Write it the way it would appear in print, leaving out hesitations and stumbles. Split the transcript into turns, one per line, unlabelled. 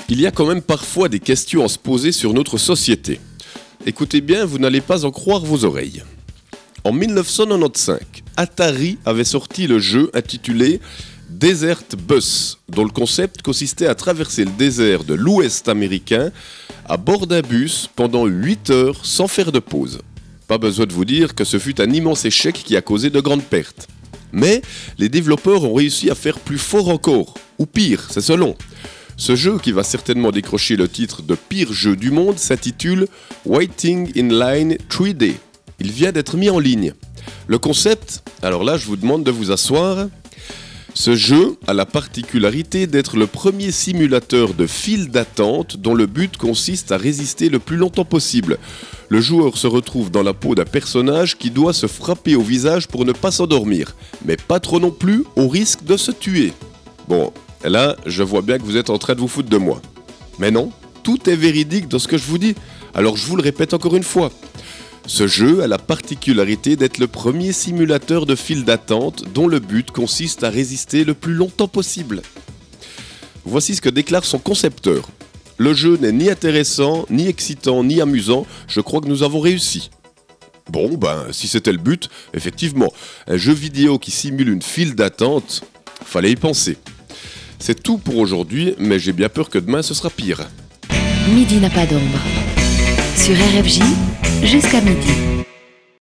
Il y a quand même parfois des questions à se poser sur notre société. Écoutez bien, vous n'allez pas en croire vos oreilles. En 1995, Atari avait sorti le jeu intitulé Desert Bus, dont le concept consistait à traverser le désert de l'Ouest américain à bord d'un bus pendant 8 heures sans faire de pause. Pas besoin de vous dire que ce fut un immense échec qui a causé de grandes pertes. Mais les développeurs ont réussi à faire plus fort encore, ou pire, c'est selon. Ce jeu, qui va certainement décrocher le titre de pire jeu du monde, s'intitule Waiting in Line 3D. Il vient d'être mis en ligne. Le concept, alors là je vous demande de vous asseoir. Ce jeu a la particularité d'être le premier simulateur de file d'attente dont le but consiste à résister le plus longtemps possible. Le joueur se retrouve dans la peau d'un personnage qui doit se frapper au visage pour ne pas s'endormir, mais pas trop non plus au risque de se tuer. Bon, là, je vois bien que vous êtes en train de vous foutre de moi. Mais non, tout est véridique dans ce que je vous dis, alors je vous le répète encore une fois. Ce jeu a la particularité d'être le premier simulateur de file d'attente dont le but consiste à résister le plus longtemps possible. Voici ce que déclare son concepteur. Le jeu n'est ni intéressant, ni excitant, ni amusant, je crois que nous avons réussi. Bon, si c'était le but, effectivement, un jeu vidéo qui simule une file d'attente, fallait y penser. C'est tout pour aujourd'hui, mais j'ai bien peur que demain ce sera pire.
Midi n'a pas d'ombre. Sur RFJ, jusqu'à midi.